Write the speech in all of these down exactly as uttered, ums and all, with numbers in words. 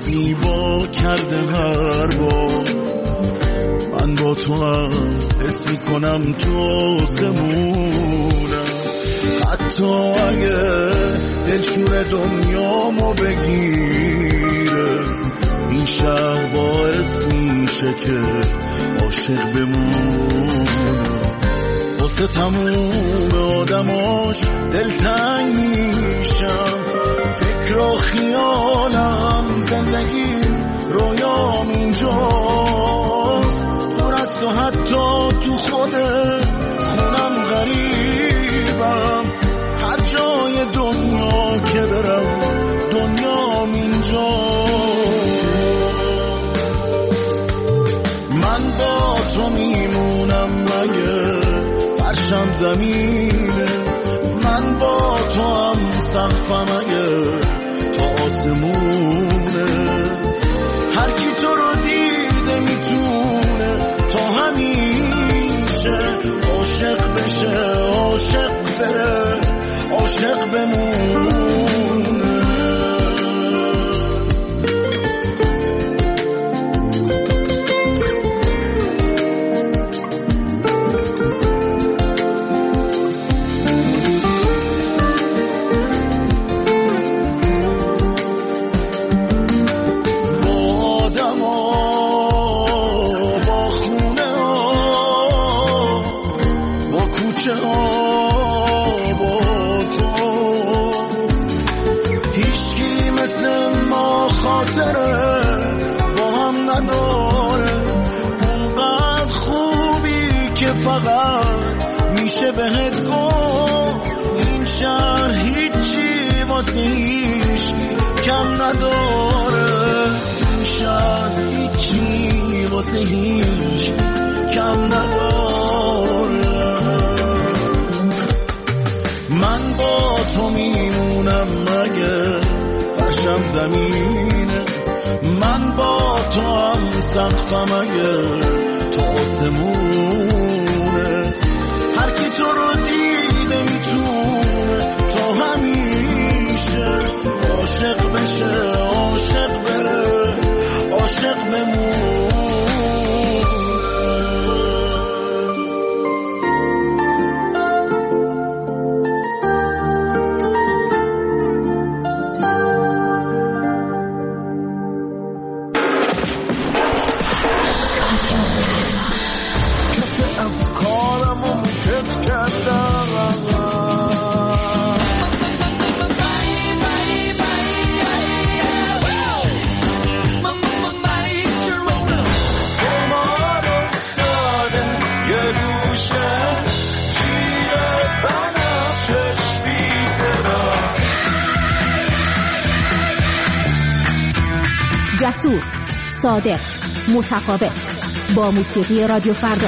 زیبا کرده هر بار. من با تو هم حس میکنم تو آسمونم، حتی اگه دلشور دنیامو بگیره. این شهر باعث میشه که عاشق بمونم، واسه تموم آدماش دلتنگ میشم. فکر و خیالم زندگی رویام اینجاست، دور از تو حتی تو خود خونم غریبم. هر جای دنیا که برم دنیام اینجاست. من با تو میمونم مگه فرشم زمینه، من با تو هم سقفم اگه تا آسمونه. هر کی تو رو دیده میتونه تا همیشه عاشق بشه، عاشق بره، عاشق بمونه. میشه بهت گفت این شهر هیچی واسه هیچ کم نداره. این شهر هیچی واسه هیچ کم نداره. من با تو میمونم مگه فرشم زمینه، من با تو هم سقفم اگه تا آسمونه. هر کی تو رو دیده میتونه تا همیشه عاشق بشه، عاشق بره، عاشق بمونه. جسور، صادق، متفاوت، با موسیقی رادیو فردا.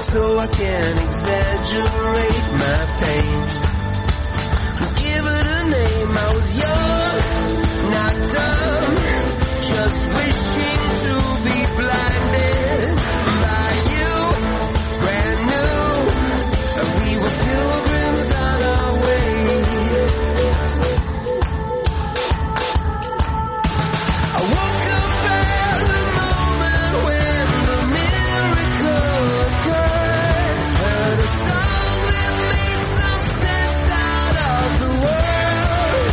so I can't exaggerate my pain. Give it a name, I was young, not dumb, just wishing to be blinded by you, brand new, and we were pilgrims on our way. I woke up at the moment when the miracle occurred, heard a song that made some sense out of the world.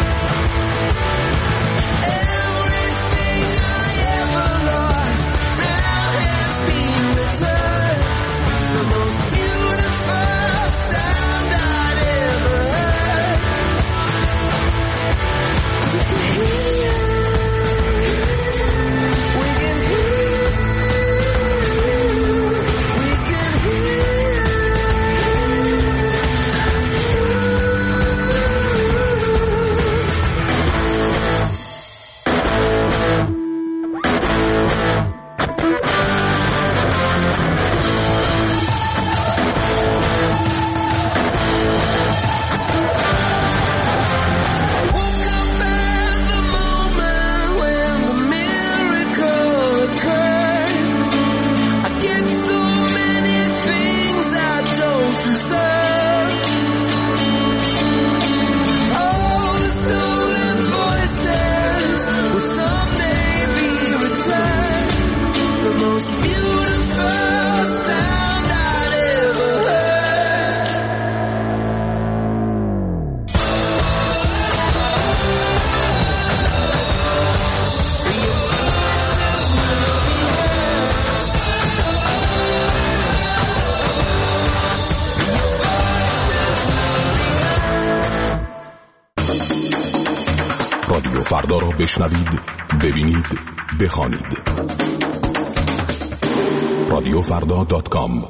Everything I ever lost now has been returned. The most beautiful sound I'd ever heard. We can hear, we can hear, we can hear. I woke up at the moment when the miracle occurred. I get so many things I don't deserve. All the stolen voices will someday be returned. The most beautiful sound I'd ever heard. رادیو فردا را بشنوید، ببینید، بخوانید. رادیو فردا دات کام.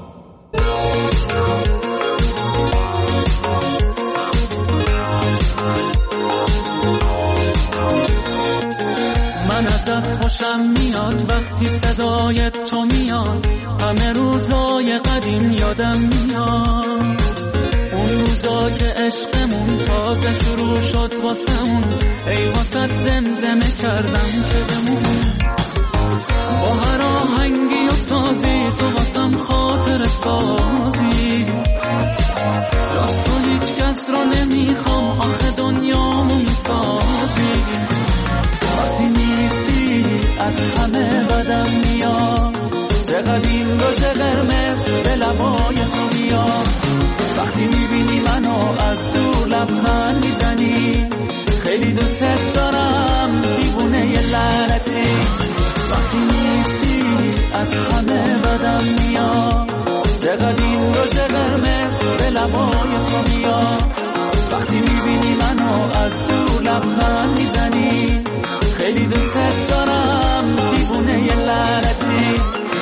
من ازت خوشم میاد وقتی صدای تو میاد، همه روزای قدیم یادم میاد، اون روزا که عشقمون تازه شروع شد واسمون، ای واسط زمزمه کردم که بمون، با هر آهنگی و سازی تو واسم خاطر سازی، جز تو هیچ کس رو نمیخوام، آخه دنیامو میسازی، وقتی نیستی از همه بدم میاد، چقدر این روز قرمز به لبای تو میاد، وقتی میبینی منو از دور لبخند میزنی، خیلی دوست دارم دیوونه ی لعنتی، وقتی نیستی از همه بدم میاد، چقدر این روز قرمز به لبای تو میاد، وقتی میبینی منو از دور لبخند میزنی، خیلی دوست دارم دیوونه ی لعنتی.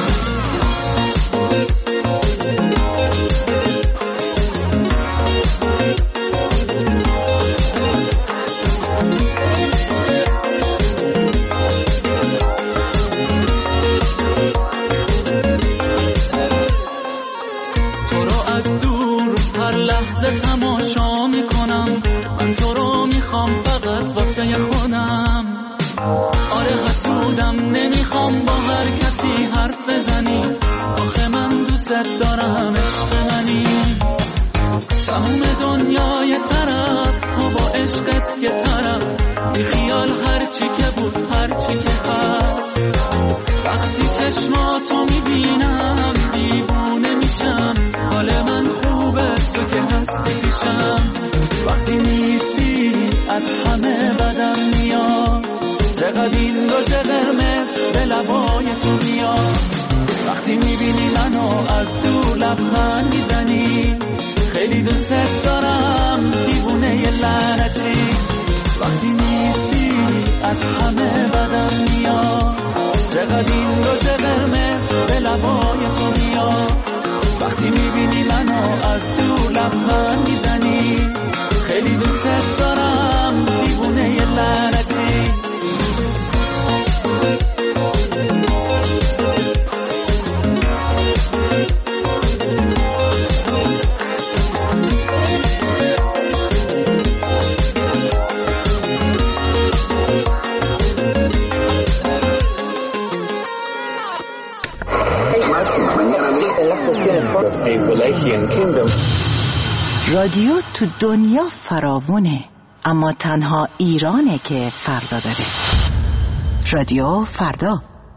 تو رو از دور هر لحظه تماشا میکنم، من تو رو میخوام فقط واسه خودم، آره حسودم نمیخوام با هر کسی حرف بزنی، آخه من دوست دارم عشق منی، تموم دنیای طرف تو با عشقت یه طرف، بی خیال هرچی که بود هرچی که هست، وقتی چشماتو میبینم دیوونه میشم، حال من خوبه تو که هستی پیشم، وقتی نیستی از همه بدم میاد، چقدر این روز قرمز به لبای تو میاد، وقتی میبینی منو از دور لبخند میزنی، خیلی دوست دارم دیوونه ی لعنتی، وقتی نیستی از همه بدم میاد، چقدر این روز قرمز به لبای تو میاد، وقتی میبینی منو از دور لبخند میزنی، خیلی دوست دارم دیوونه ی لعنتی. رادیو تو دنیا فراوونه، اما تنها ایرانه که فردا داره. رادیو فردا.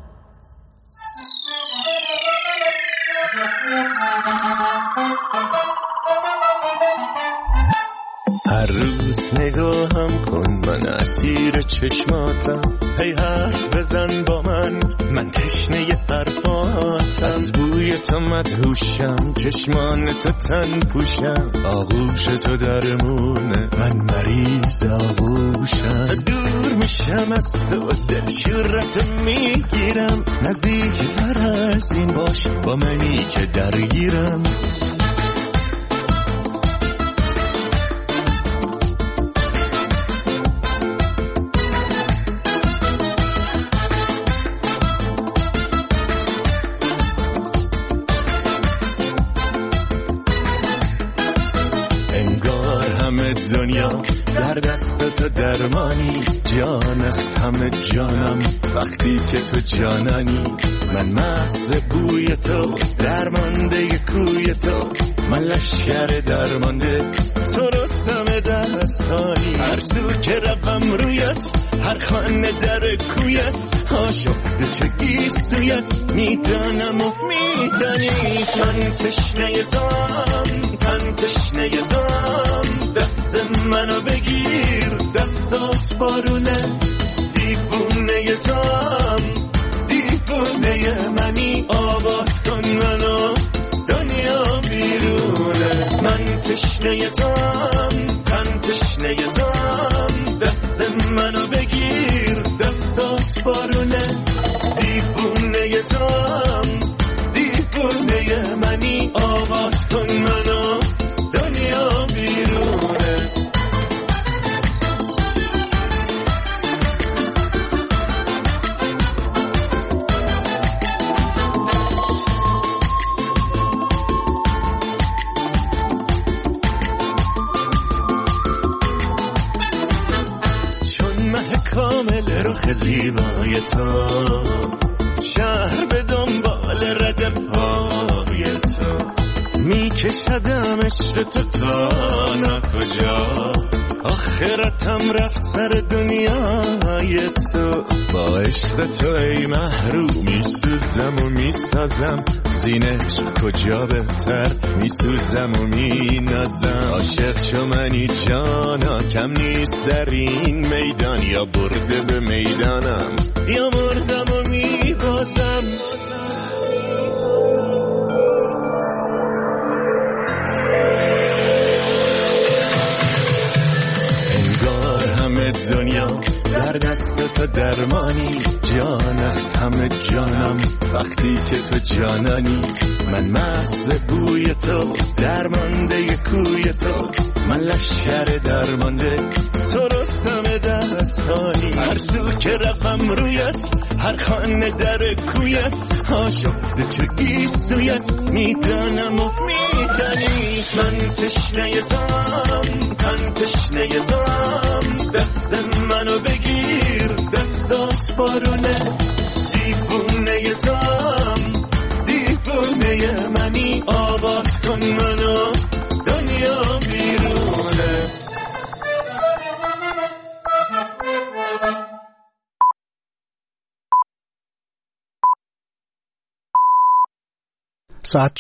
هر روز نگاهم کن، من اسیر چشماتم. هی حرف بزن با من، من تشنه حرفاتم. از بوی تو مدهوشم، چشمان تو تن پوشم. آغوش تو درمونه، من مریض آغوشم. دور میشم از تو، دل شورت میگیرم. نزدیک تر از این باش، با منی که درگیرم. دنیا در دست تو درمانی، جان است همه جانم وقتی که تو جانانی. من مست بوی تو، درمانده کوی تو. من لشکر درمانده، تو رستم دستانی. هر سو که روم رویت، هر خانه در کویت. آشفته چه گیسویت، میدانم و میدانی. من تشنه توام، تن تشنه توام. دست منو بگیر، دستات بارونه. دیوونه توام، دیوونه منی. آباد کن منو، دنیا بیرونه. من تشنه توام، تن تشنه توام. دست منو بگیر، دستات بارونه. دیوونه توام، دیوونه منی. آباد کن منو، دنیا بیرونه. چون مه کامل رخ زیبای تو، شهر به دنبال رد پای تو. می کشدم عشق تو تا نکجا. آخرتم رفت سر دنیای تو. با عشق تو ای محروم می سوزم و می سازم. زین عشق کجا بهتر می سوزم و می نازم. عاشق شو منی جانا، کم نیست در این میدان. یا برده به میدانم، یا مردم و می بازم. دنیا در دست تو درمانی، جان است همه جانم وقتی که تو جانانی. من مست بوی تو، درمانده کوی تو. من لشکر درمانده، تو رستم دستانی. هر سو که روم رویت، هر خانه در کویت. آشفته چه گیسویت، میدانم و میدانی. من تشنه توام، تن تشنه توام. دست منو بگیر، دستات بارونه. دیوونه توام، دیوونه منی. آباد کن منو، دنیا بیرونه. ساعت